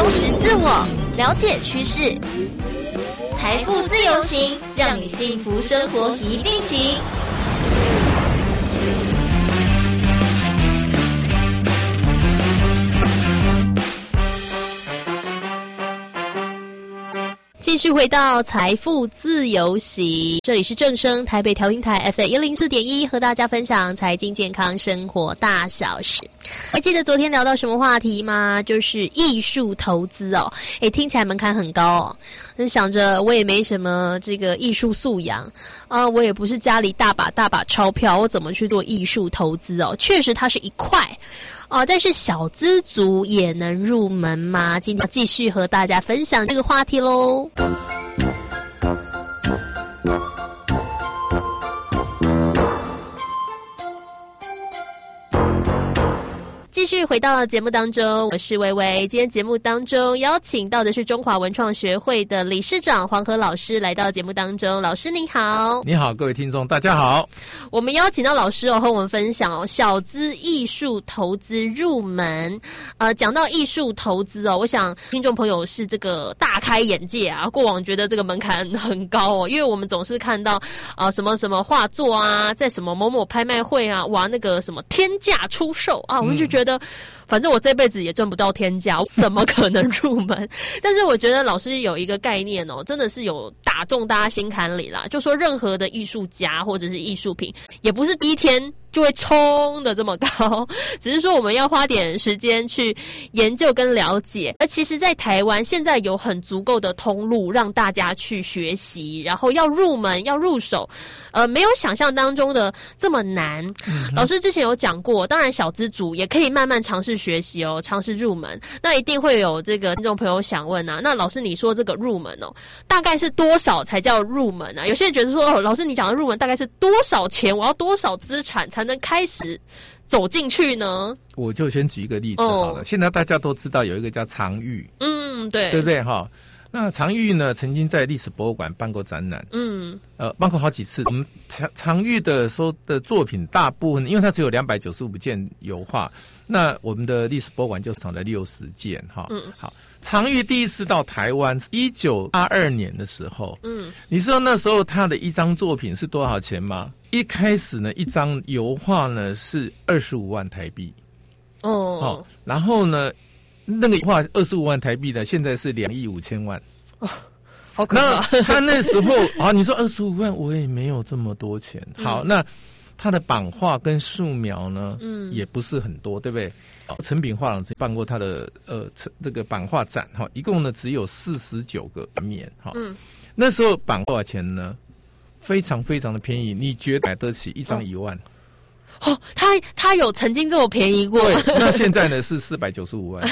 充实自我，了解趋势，财富自由行，让你幸福生活一定行。继续回到财富自由行，这里是正声台北调音台 FM104.1，和大家分享财经健康生活大小事。还记得昨天聊到什么话题吗？就是艺术投资哦。听起来门槛很高哦。想着我也没什么这个艺术素养啊，我也不是家里大把钞票，我怎么去做艺术投资哦？确实它是一块但是小资族也能入门吗？今天继续和大家分享这个话题咯。继续回到节目当中，我是薇薇。今天节目当中邀请到的是中华文创学会的理事长黄河老师来到节目当中。老师您好。 你好，各位听众大家好。我们邀请到老师和我们分享小资艺术投资入门。讲到艺术投资我想听众朋友是这个大开眼界啊。过往觉得这个门槛很高因为我们总是看到什么什么画作啊，在什么某某拍卖会啊，哇那个什么天价出售啊，我们就觉得反正我这辈子也挣不到天价，我怎么可能入门？但是我觉得老师有一个概念真的是有打中大家心坎里啦，就说任何的艺术家或者是艺术品，也不是第一天就会冲的这么高，只是说我们要花点时间去研究跟了解。而其实在台湾现在有很足够的通路让大家去学习，然后要入门要入手没有想象当中的这么难。老师之前有讲过，当然小资族也可以慢慢尝试学习尝试入门。那一定会有这个听众朋友想问啊，那老师你说这个入门大概是多少才叫入门啊？有些人觉得说老师你讲的入门大概是多少钱，我要多少资产才能开始走进去呢？ 我就先举一个例子好了。现在大家都知道有一个叫常玉， 对， 对不对哈？那常玉呢，曾经在历史博物馆办过展览，办过好几次。我们常玉的作品大部分，因为它只有295件油画，那我们的历史博物馆就藏了60件哈。好，常玉第一次到台湾，1982年的时候，你知道那时候他的一张作品是多少钱吗？一开始呢，一张油画呢是25万台币，然后呢，那个画25万台币呢，现在是2亿5千万， 好可怕。 那他那时候你说25万，我也没有这么多钱。好，那他的版画跟素描呢，也不是很多，对不对？诚品画廊办过他的这个版画展一共呢只有49个面那时候版多少钱呢？非常非常的便宜，你觉得买得起一张1万？ 他有曾经这么便宜过？ 对，那现在呢是495万。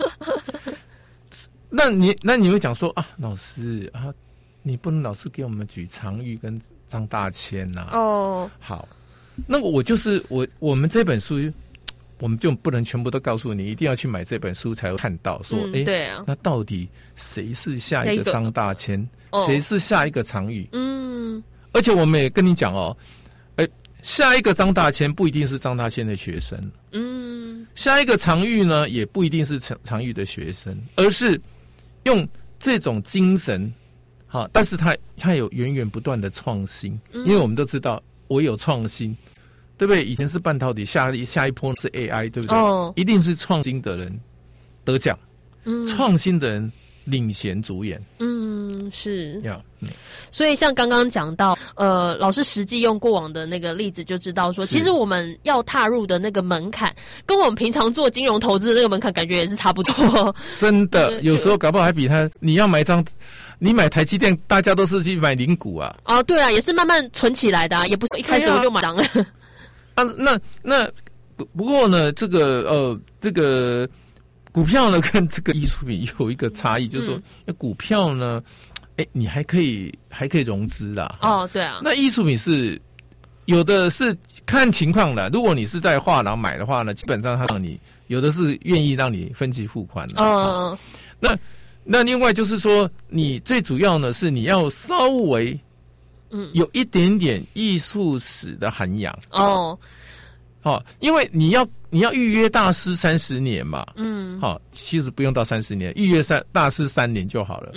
那你会讲说老师你不能老是给我们举常玉跟张大千好，那我们这本书，我们就不能全部都告诉你，一定要去买这本书才会看到说， 对啊， 那到底谁是下一个张大千，谁是下一个常玉？而且我们也跟你讲下一个张大千不一定是张大千的学生，下一个常玉呢也不一定是常玉的学生，而是用这种精神，但是他有源源不断的创新，因为我们都知道我有创新，对不对？以前是半导体，下一波是 AI， 对不对？一定是创新的人得奖，创新的人领衔主演， 是，所以像刚刚讲到，老师实际用过往的那个例子就知道说，其实我们要踏入的那个门槛，跟我们平常做金融投资的那个门槛感觉也是差不多。真的， 有时候搞不好还比他，你要买你买台积电，大家都是去买零股啊。 对啊，也是慢慢存起来的也不是一开始我就买了。 那不过呢，这个股票呢跟这个艺术品有一个差异，就是说，股票呢，你还可以融资啦。 对啊。 那艺术品是有的是看情况的，如果你是在画廊买的话呢，基本上他让你有的是愿意让你分期付款的。那另外就是说，你最主要呢是你要稍微有一点点艺术史的涵养。 因为你要预约大师30年嘛，其实不用到30年，预约大师3年就好了。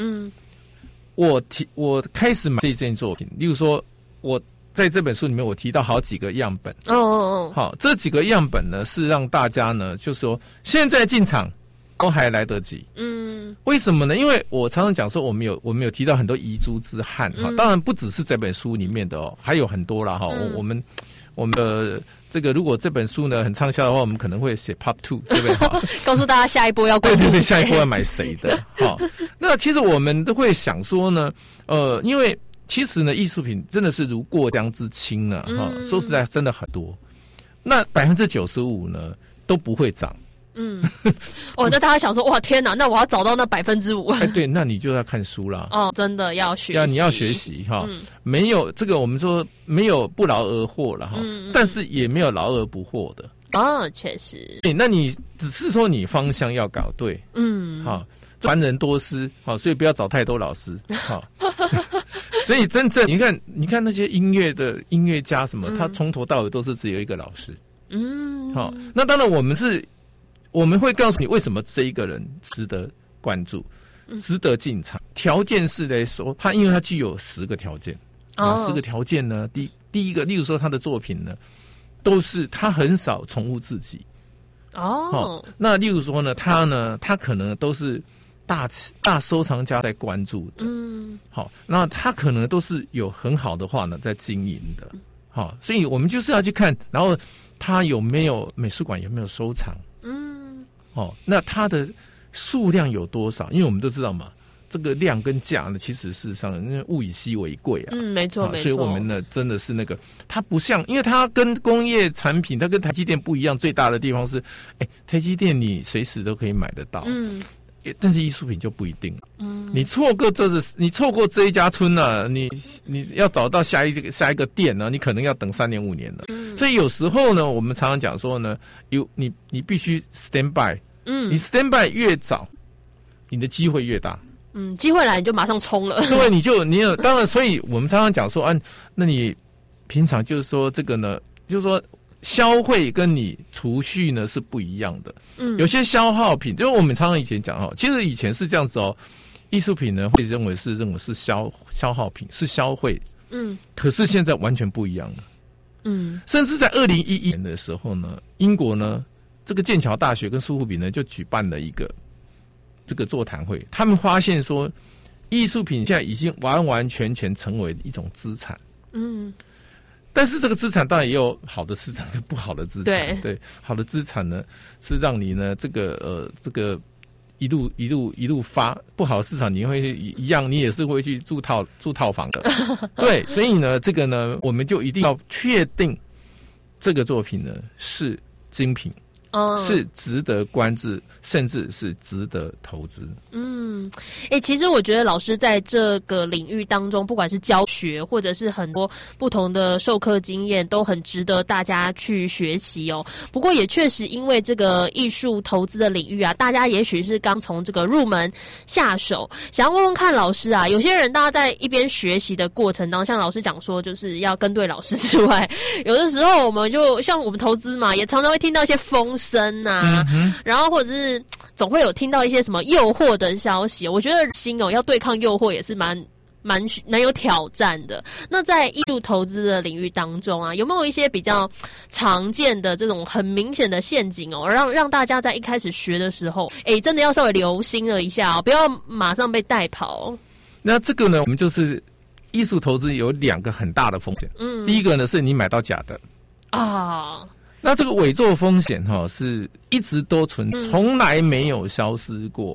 我开始买这件作品，例如说我在这本书里面我提到好几个样本，这几个样本呢是让大家呢就说现在进场都还来得及。为什么呢？因为我常常讲说我们有提到很多遗珠之憾，当然不只是这本书里面的还有很多啦。我们的这个如果这本书呢很畅销的话，我们可能会写 Part 2， 对不对？ 告诉大家下一波要关注， 对，下一波要买谁的。那其实我们都会想说呢，因为其实呢艺术品真的是如过江之青呢，说实在真的很多，那95%呢都不会涨。 那大家想说，哇，天哪，那我要找到那5%。 对，那你就要看书啦。 真的要学习， 你要学习没有这个我们说没有不劳而获了但是也没有劳而不获的。 确实。 那你只是说你方向要搞对。凡人多思，所以不要找太多老师。所以真正你看那些音乐家什么，他从头到尾都是只有一个老师。那当然我们会告诉你为什么这一个人值得关注，值得进场。条件是来说，因为他具有10个条件。10个条件呢，第一个，例如说他的作品呢，都是他很少重复自己。那例如说呢，他可能都是大收藏家在关注的。那他可能都是有很好的话呢在经营的。所以我们就是要去看，然后他有没有美术馆有没有收藏。那它的数量有多少？因为我们都知道嘛，这个量跟价呢，其实事实上物以稀为贵啊。 没错，没错。 所以我们呢，真的是它不像，因为它跟工业产品，它跟台积电不一样，最大的地方是，台积电你随时都可以买得到。但是艺术品就不一定。你错过这一家村呢，你要找到下一个店呢，你可能要等3年5年了。所以有时候呢，我们常常讲说呢，你必须 stand by。你 stand by 越早，你的机会越大。 机会来你就马上冲了。 对，你有当然，所以我们常常讲说，那你平常就是说这个呢，就是说消费跟你储蓄呢是不一样的。有些消耗品，就是我们常常以前讲其实以前是这样子艺术品呢会认为是消耗品，是消费。可是现在完全不一样了。甚至在2011年的时候呢，英国呢这个剑桥大学跟苏富比呢就举办了一个这个座谈会，他们发现说，艺术品现在已经完完全全成为一种资产。但是这个资产当然也有好的资产跟不好的资产。对，好的资产呢是让你呢这个一路发，不好的市场你会一样，你也是会去住套房的。对，所以呢这个呢我们就一定要确定这个作品呢是精品。是值得关注，甚至是值得投资。 其实我觉得老师在这个领域当中，不管是教学或者是很多不同的授课经验，都很值得大家去学习哦。不过也确实因为这个艺术投资的领域啊，大家也许是刚从这个入门下手，想要问问看老师啊，有些人大家在一边学习的过程当中，像老师讲说就是要跟对老师之外，有的时候我们就像我们投资嘛，也常常会听到一些风声啊，然后或者是总会有听到一些什么诱惑的消息。我觉得心要对抗诱惑也是蛮有挑战的。那在艺术投资的领域当中啊，有没有一些比较常见的这种很明显的陷阱让大家在一开始学的时候，真的要稍微留心了一下不要马上被带跑。 那这个呢，我们就是艺术投资有2个很大的风险。第一个呢是你买到假的那这个伪作风险是一直都存在，从来没有消失过。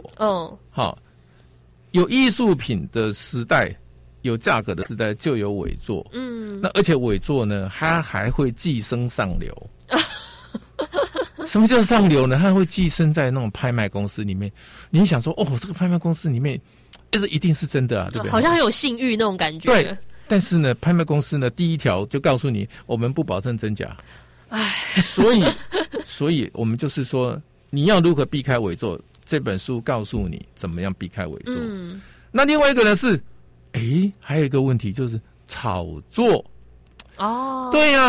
有艺术品的时代，有价格的时代，就有伪作。那而且伪作呢，它还会寄生上流。什么叫上流呢？它会寄生在那种拍卖公司里面。你想说，这个拍卖公司里面，这一定是真的啊，对不对？ 好像很有信誉那种感觉。 对，但是呢，拍卖公司呢，第一条就告诉你，我们不保证真假。所以我们就是说，你要如何避开伪作？这本书告诉你怎么样避开伪作。那另外一个呢是，还有一个问题就是炒作。对啊，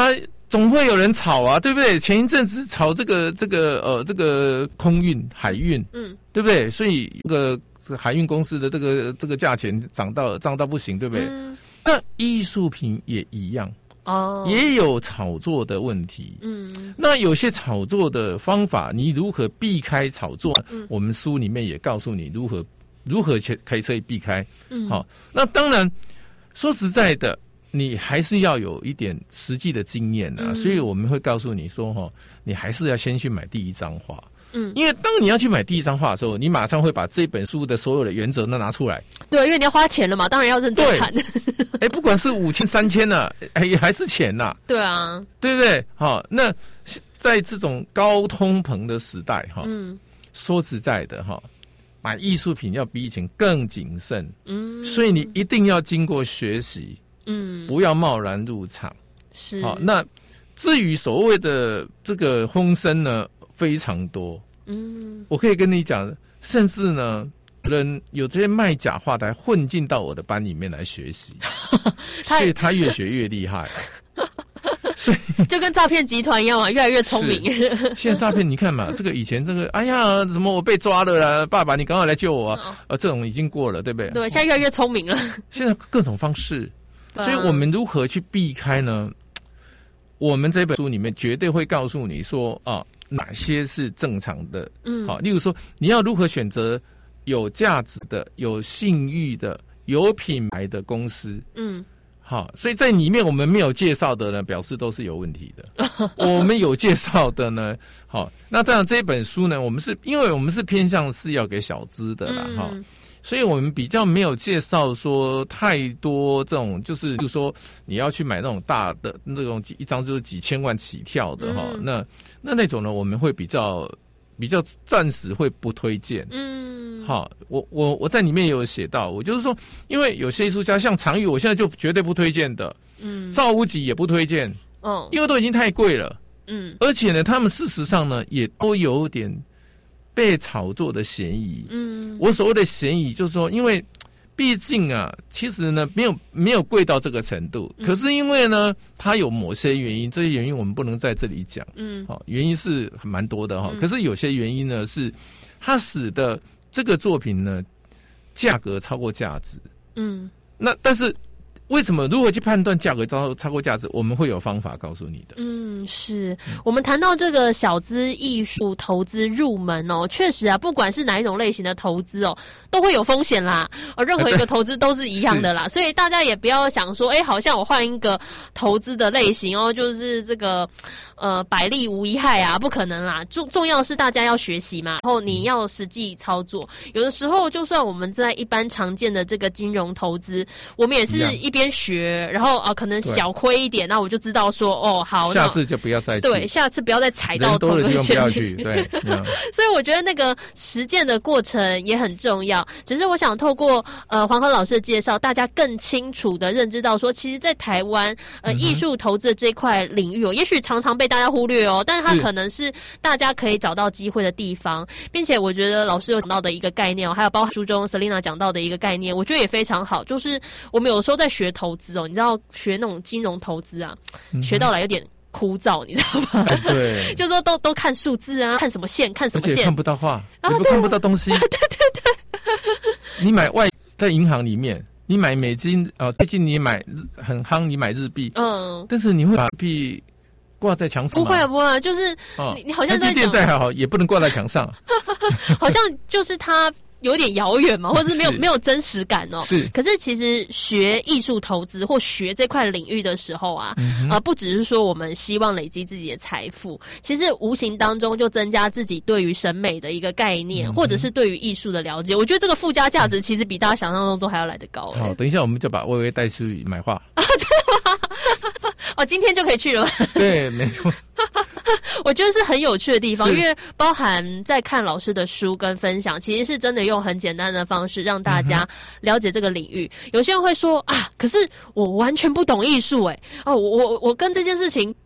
总会有人炒啊，对不对？前一阵子炒这个空运海运，对不对？所以这个海运公司的这个价钱涨到不行，对不对？那艺术品也一样。也有炒作的问题。那有些炒作的方法，你如何避开炒作？我们书里面也告诉你如何可以避开。好，那当然说实在的，你还是要有一点实际的经验啊。所以我们会告诉你说，你还是要先去买第一张画。因为当你要去买第一张画的时候，你马上会把这本书的所有的原则都拿出来。对，因为你要花钱了嘛，当然要认真看。不管是5000、3000呢，也还是钱呐。对啊，对不对？好，那在这种高通膨的时代，说实在的，买艺术品要比以前更谨慎。所以你一定要经过学习。不要贸然入场。是。好，那至于所谓的这个风声呢？非常多，我可以跟你讲，甚至呢，人有这些卖假画的混进到我的班里面来学习，所以他越学越厉害，所以就跟诈骗集团一样嘛，越来越聪明。现在诈骗你看嘛，这个以前这个，哎呀，什么我被抓了啦，爸爸你赶快来救我啊！这种已经过了，对不对？对，现在越来越聪明了。现在各种方式，所以我们如何去避开呢？我们这本书里面绝对会告诉你说哪些是正常的？好，例如说你要如何选择有价值的、有信誉的、有品牌的公司？好，所以在里面我们没有介绍的呢，表示都是有问题的。我们有介绍的呢，好，那当然这本书呢，因为我们是偏向是要给小资的啦，所以我们比较没有介绍说太多这种，就是比如说你要去买那种大的那种一张就是几千万起跳的那种呢，我们会比较暂时会不推荐。好，我在里面也有写到，我就是说，因为有些艺术家像常宇，我现在就绝对不推荐的。赵无极也不推荐。因为都已经太贵了。而且呢，他们事实上呢，也都有点被炒作的嫌疑。我所谓的嫌疑就是说，因为毕竟啊，其实呢没有贵到这个程度，可是因为呢它有某些原因，这些原因我们不能在这里讲。原因是蛮多的可是有些原因呢是它使得这个作品呢价格超过价值。那但是为什么如何去判断价格超过价值，我们会有方法告诉你的。是我们谈到这个小资艺术投资入门确实啊，不管是哪一种类型的投资都会有风险啦。任何一个投资都是一样的啦。所以大家也不要想说好像我换一个投资的类型就是这个百利无一害啊，不可能啦。重要是大家要学习嘛，然后你要实际操作。有的时候就算我们在一般常见的这个金融投资，我们也是一边学，然后可能小亏一点，那我就知道说好，下次就不要再去。对，下次不要再踩到同个陷阱。对，所以我觉得那个实践的过程也很重要。只是我想透过黄河老师的介绍，大家更清楚的认知到说，其实在台湾艺术投资的这块领域也许常常被大家忽略但是它可能是大家可以找到机会的地方。并且我觉得老师有讲到的一个概念还有包括书中 Selina 讲到的一个概念，我觉得也非常好。就是我们有时候在学投资你知道学那种金融投资啊，学到来有点枯燥，你知道吗？对，就说都看数字啊，看什么线，看什么线，而且看不到画，你不看不到东西。对。你买在银行里面，你买美金最近你买很夯，你买日币，但是你会把日币挂在墙上吗？不会不会，就是你好像在讲，再好也不能挂在墙上，好像就是它有点遥远嘛，或者是没有真实感是。可是其实学艺术投资或学这块领域的时候啊，不只是说我们希望累积自己的财富，其实无形当中就增加自己对于审美的一个概念，或者是对于艺术的了解。我觉得这个附加价值其实比大家想象当中还要来得高。好，等一下我们就把薇薇带去买画。真的吗？今天就可以去了。对，没错。我觉得是很有趣的地方，因为包含在看老师的书跟分享，其实是真的用很简单的方式让大家了解这个领域。有些人会说可是我完全不懂艺术我跟这件事情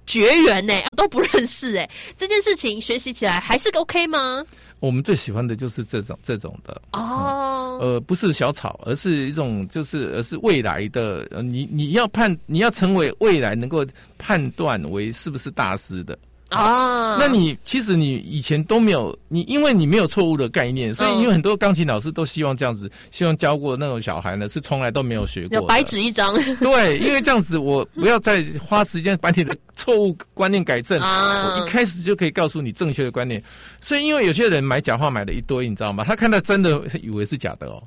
绝缘呢，都不认识哎，这件事情学习起来还是 OK 吗？ 我们最喜欢的就是这种的哦，不是小草，而是一种而是未来的，你要成为未来能够判断为是不是大师的。那其实你以前都没有，因为你没有错误的概念，所以因为很多钢琴老师都希望这样子，希望教过那种小孩呢是从来都没有学过的， 白纸一张。 对，因为这样子我不要再花时间把你的错误观念改正，我一开始就可以告诉你正确的观念。所以因为有些人买假话买了一堆，你知道吗？他看到真的以为是假的哦。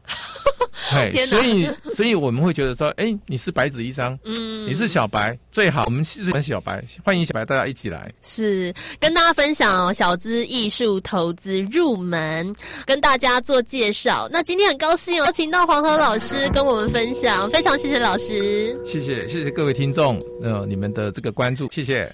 所以我们会觉得说，你是白纸一张，你是小白，最好我们是小白，欢迎小白，大家一起来。 是跟大家分享小资艺术投资入门，跟大家做介绍。那今天很高兴请到黄河老师跟我们分享，非常谢谢老师， 谢谢各位听众，你们的这个关注，谢谢。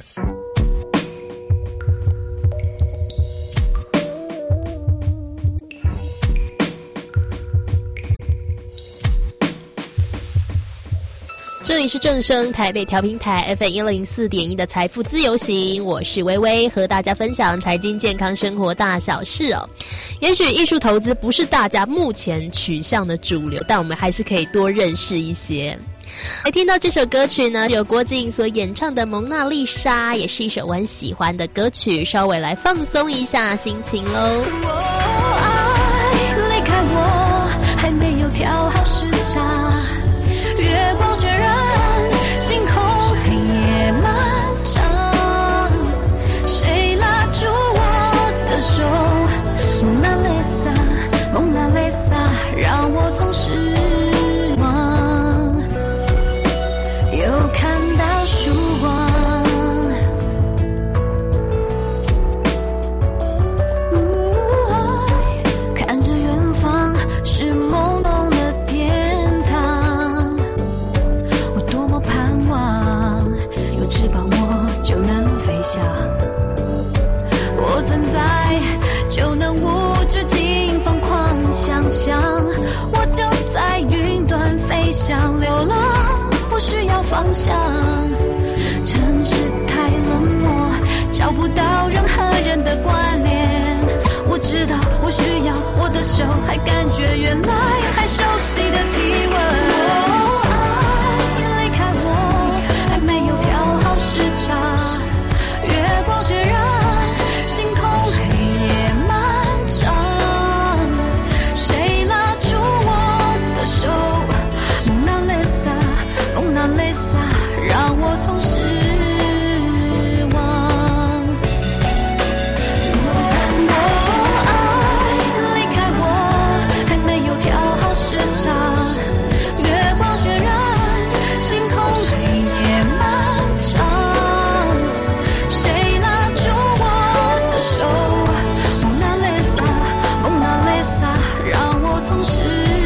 这里是正声台北调频台 FM104.1 的财富自由行，我是薇薇，和大家分享财经健康生活大小事哦。也许艺术投资不是大家目前取向的主流，但我们还是可以多认识一些。来听到这首歌曲呢，由郭静所演唱的《蒙娜丽莎》，也是一首我很喜欢的歌曲，稍微来放松一下心情咯。 爱离开我，还没有调好时差，月光渲染星空，黑夜漫长，谁拉住我的手？蒙娜丽莎，蒙娜丽莎，让我从失望又看到曙光。看着远方是朦胧的天堂，我多么盼望有翅膀我就能飞翔，我存在就能无止境疯狂想象，我就在云端飞翔流浪，不需要方向。城市太冷漠，找不到任何人的关联，我知道我需要我的手，还感觉原来还熟悉的体温。爱离开我，还没有调好时差，月光渲染星空，黑夜漫长，谁拉住我的手？蒙娜丽莎，蒙娜丽莎，让我从失望。爱离开我，还没有调好时差，月光渲染星空，黑夜漫长，谁拉住我的手？蒙娜丽莎，蒙娜丽莎，让我从失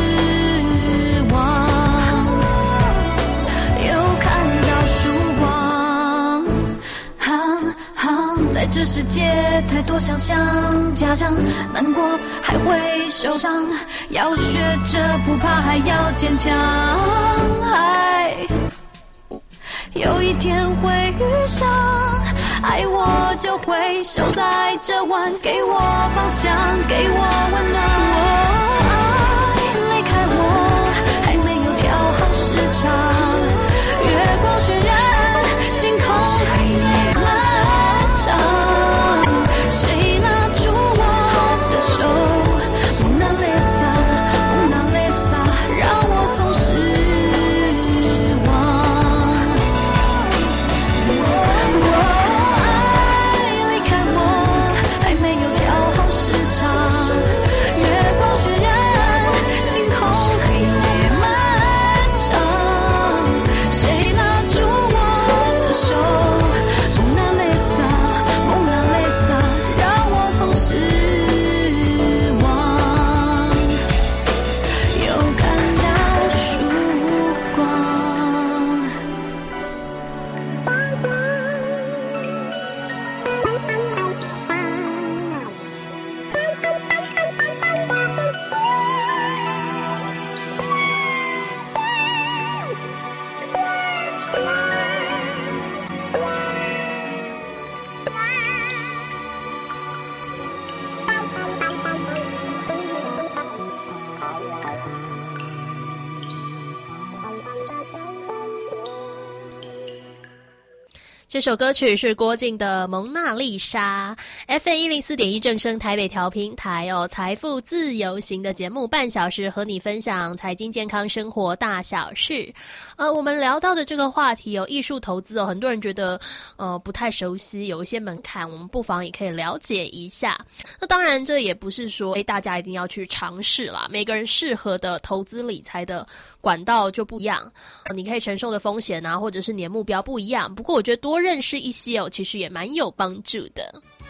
望又看到曙光。在这世界太多想象，假象难过还会受伤，要学着不怕，还要坚强。有一天会遇上，爱我就会守在这晚，给我方向，给我温暖。爱离开我，还没有调好时差，月光渲染星空，黑夜漫长，谁拉住我的手？蒙娜丽莎，蒙娜丽莎，让我从失望。爱离开我，还没有调好时差，月这首歌曲是郭靖的《蒙娜丽莎》，FM104.1正声台北调频台财富自由行的节目，半小时和你分享财经、健康、生活大小事。我们聊到的这个话题艺术投资很多人觉得不太熟悉，有一些门槛，我们不妨也可以了解一下。那当然，这也不是说大家一定要去尝试啦，每个人适合的投资理财的管道就不一样，你可以承受的风险或者是你的目标不一样。不过我觉得多认识一些其实也蛮有帮助的。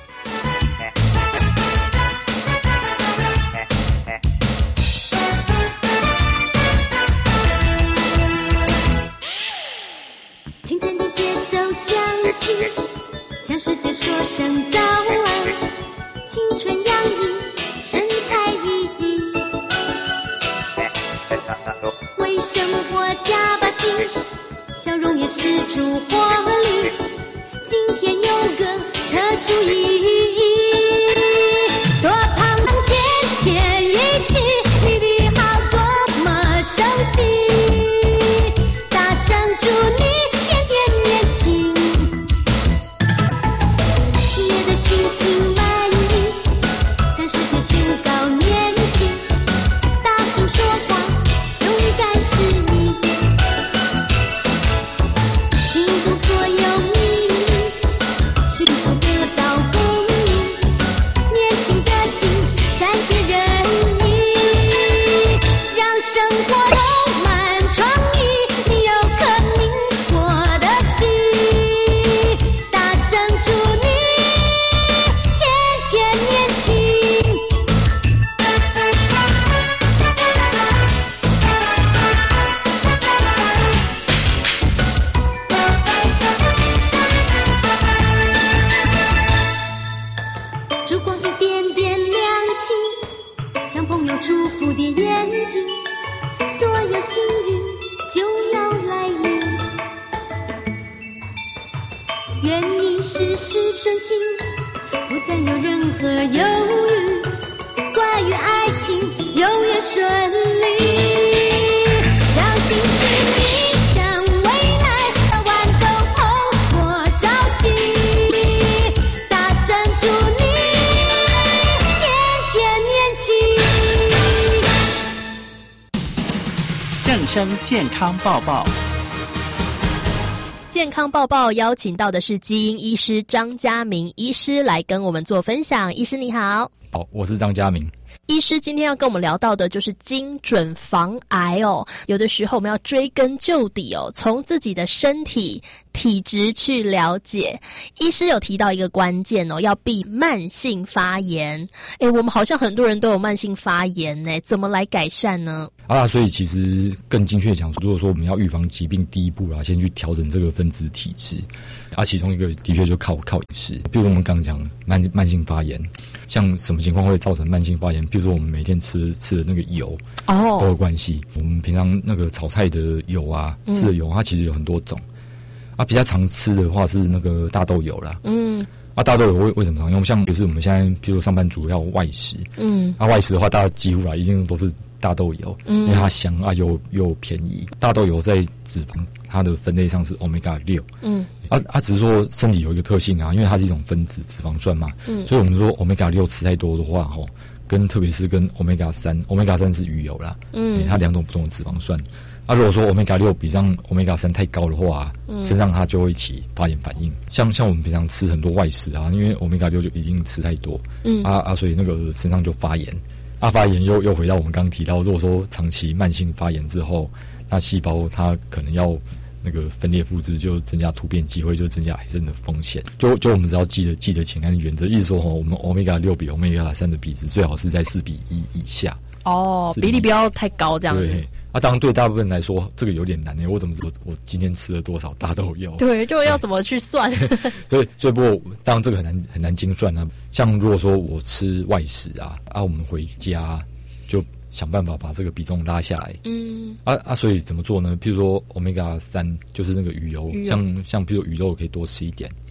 清晨的节奏响起，向世界说声早安，青春洋溢，神采奕奕，为生活加把劲，笑容也是出活力，今天有个特殊意义，多胖天天一起，你的好多么熟悉，大声祝你天天年轻，喜悦的心情满溢，向世界宣告年轻，大声说话，勇敢是你，心中所有秘密是否得到共鸣，年轻的心善解人意，让生活充满创意，你有颗明活的心，大声祝你天天年轻。烛光一点点亮起，像朋友祝福的眼睛，所有幸运就要来临，愿你事事顺心，不再有任何犹豫，关于爱情永远顺利，让心情迎向未来，把豌豆红火照起，大声祝你天天年轻。 正声健康报报。 健康报报邀请到的是基因医师张家明医师来跟我们做分享。医师你好。 好，我是张家明。 医师今天要跟我们聊到的就是精准防癌有的时候我们要追根究底从自己的身体体质去了解。医师有提到一个关键要避慢性发炎。我们好像很多人都有慢性发炎怎么来改善呢？ 所以其实更精确讲，如果说我们要预防疾病，第一步先去调整这个分子体质。其中一个的确就靠饮食。比如我们刚讲慢性发炎，像什么情况会造成慢性发炎？比如说我们每天吃的那个油都有关系。我们平常那个炒菜的油吃的油它其实有很多种。比较常吃的话是那个大豆油啦。大豆油为什么常用？像就是我们现在比如说上班族要外食，外食的话大家几乎一定都是大豆油，因为它香又便宜。大豆油在脂肪它的分类上是 Omega 6，只是说身体有一个特性因为它是一种分子脂肪酸嘛，所以我们说 Omega 6吃太多的话特别是跟 Omega 3是鱼油啦，它两种不同的脂肪酸。如果说 Omega 6比上 Omega 3太高的话，身上它就会起发炎反应。像我们平常吃很多外食因为 Omega 6就一定吃太多，所以那个身上就发炎。发炎又回到我们刚刚提到，如果说长期慢性发炎之后，那细胞它可能要那个分裂复制，就增加突变机会，就增加癌症的风险。就我们只要记得简单的原则，意思说我们 Omega 6比 Omega 3的比值最好是在4:1以下。 比例不要太高这样子。 对。当然对大部分来说这个有点难我怎么知道我今天吃了多少大豆油？ 对，就要怎么去算？ 所以不过当然这个很难精算像如果说我吃外食我们回家就想办法把这个比重拉下来。所以怎么做呢？譬如说 Omega 3就是那个鱼油，像譬如鱼肉可以多吃一点。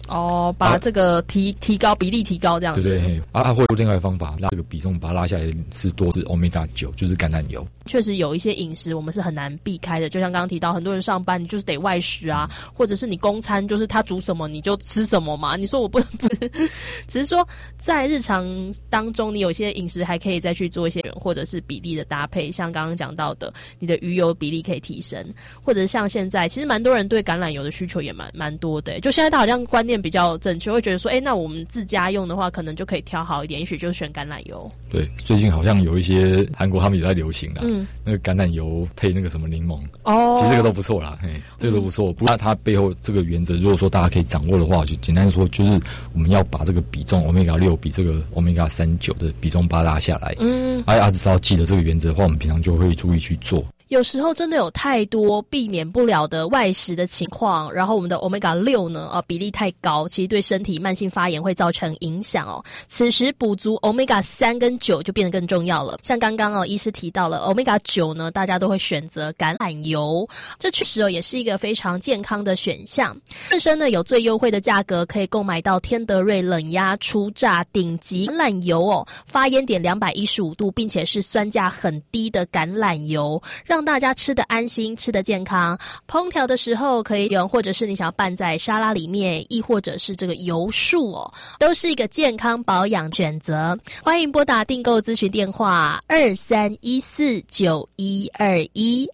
把这个提高比例提高这样子。 对对，会有另外的方法让这个比重把它拉下来，是多是 Omega 9，就是橄榄油。 确实有一些饮食我们是很难避开的，就像刚刚提到，很多人上班你就是得外食啊，或者是你公餐就是他煮什么你就吃什么嘛。你说我不是，只是说在日常当中，你有些饮食还可以再去做一些或者是比例的搭配，像刚刚讲到的，你的鱼油比例可以提升，或者是像现在其实蛮多人对橄榄油的需求也蛮多的，就现在他好像观念比较正确，会觉得说，那我们自家用的话，可能就可以挑好一点，也许就选橄榄油。对， 最近好像有一些韩国他们也在流行啦，那个橄榄油配那个什么柠檬，其实这个都不错啦，这个都不错。不过它背后这个原则，如果说大家可以掌握的话，就简单说，就是我们要把这个比重 Omega 6比这个 Omega 39的比重把它拉下来。只要记得这个原则的话，我们平常就会注意去做。 有时候真的有太多避免不了的外食的情况，然后我们的 Omega 6呢，比例太高，其实对身体慢性发炎会造成影响哦。此时补足 Omega 3跟9就变得更重要了。像刚刚医师提到了 Omega 9呢，大家都会选择橄榄油，这确实也是一个非常健康的选项。正生呢有最优惠的价格可以购买到天德瑞冷压初榨顶级橄榄油发烟点215度，并且是酸价很低的橄榄油，让大家吃得安心，吃得健康。烹调的时候可以用，或者是你想要拌在沙拉里面，亦或者是这个油树都是一个健康保养选择。欢迎拨打订购咨询电话23149121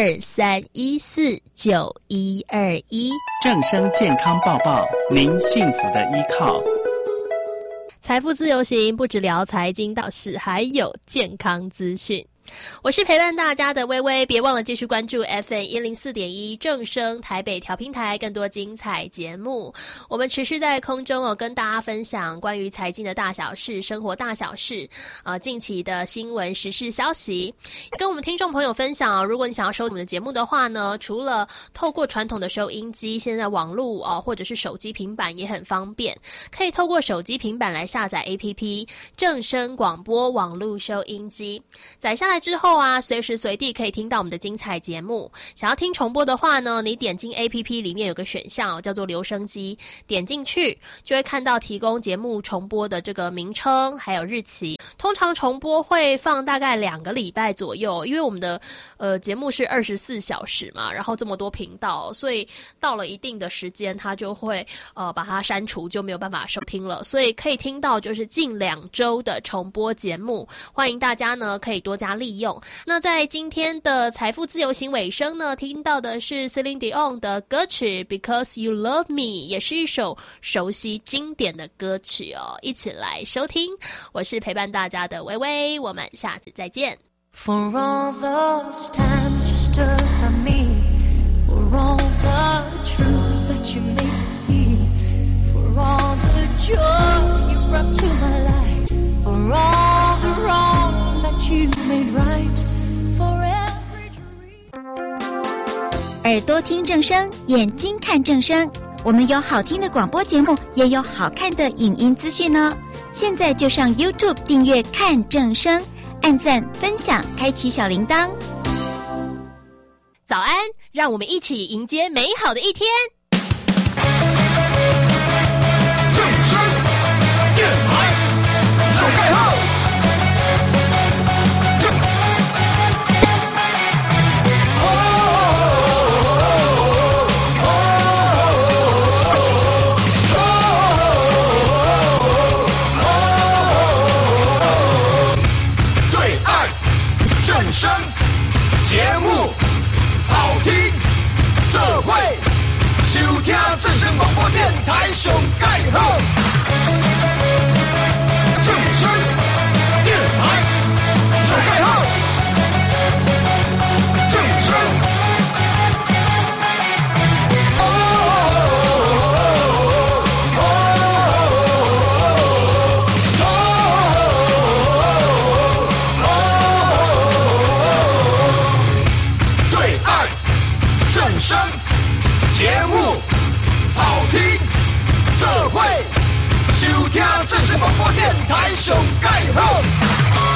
23149121。 正声健康报报，您幸福的依靠。 财富自由行不只聊财经大事，还有健康资讯。我是陪伴大家的微微，别忘了继续关注 FM104.1 正声台北调频台，更多精彩节目。我们持续在空中跟大家分享关于财经的大小事、生活大小事，近期的新闻时事消息，跟我们听众朋友分享如果你想要收听我们的节目的话呢，除了透过传统的收音机，现在网络或者是手机平板也很方便，可以透过手机平板来下载 APP 正声广播网络收音机，载下来之后随时随地可以听到我们的精彩节目。想要听重播的话呢，你点进 APP 里面有个选项叫做留声机，点进去就会看到提供节目重播的这个名称还有日期。通常重播会放大概2个礼拜左右，因为我们的节目是24小时嘛，然后这么多频道，所以到了一定的时间它就会把它删除，就没有办法收听了。所以可以听到就是近2周的重播节目，欢迎大家呢可以多加利用。那在今天的财富自由行尾声呢，听到的是 Celine Dion 的歌曲 Because You Love Me， 也是一首熟悉经典的歌曲一起来收听。我是陪伴大家的微微，我们下次再见。 For all those times you stood by me, for all the truth that you made me see, for all the joy you brought to my life, for all the wrong that you made right, for every dream。 耳朵听正声，眼睛看正声，我们有好听的广播节目，也有好看的影音资讯哦。现在就上 YouTube 订阅看正声，按赞分享，开启小铃铛。 早安，让我们一起迎接美好的一天。 正声电台手盖号，最爱正声节目，好听这会收听正声广播电台上盖好。正声电台上盖好，正声最爱正声节目，好听这会收听正声广播电台上盖好。